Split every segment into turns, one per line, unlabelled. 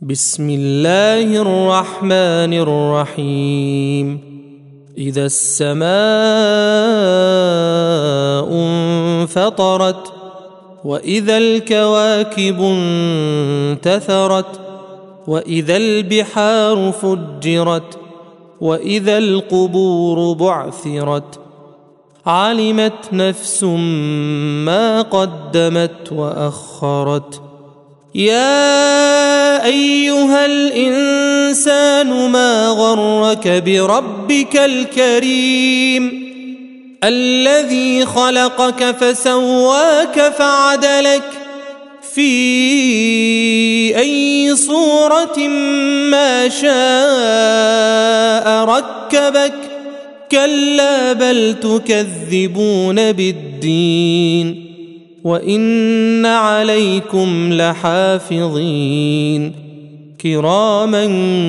بسم الله الرحمن الرحيم. إذا السماء انفطرت وإذا الكواكب انتثرت وإذا البحار فجرت وإذا القبور بعثرت علمت نفس ما قدمت وأخرت. يا أيها الإنسان ما غرك بربك الكريم الذي خلقك فسواك فعدلك في أي صورة ما شاء ركبك. كلا بل تكذبون بالدين وإن عليكم لحافظين كراما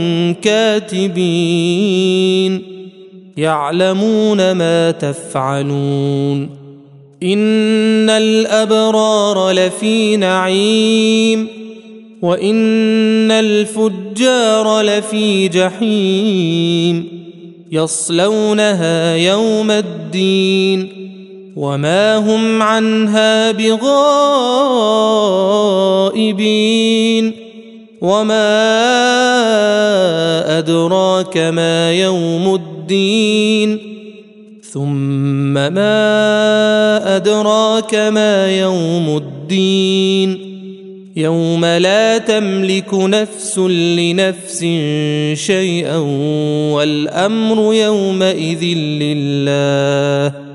كاتبين يعلمون ما تفعلون. إن الأبرار لفي نعيم وإن الفجار لفي جحيم يصلونها يوم الدين وما هم عنها بغائبين. وما أدراك ما يوم الدين ثم ما أدراك ما يوم الدين يوم لا تملك نفس لنفس شيئا والأمر يومئذ لله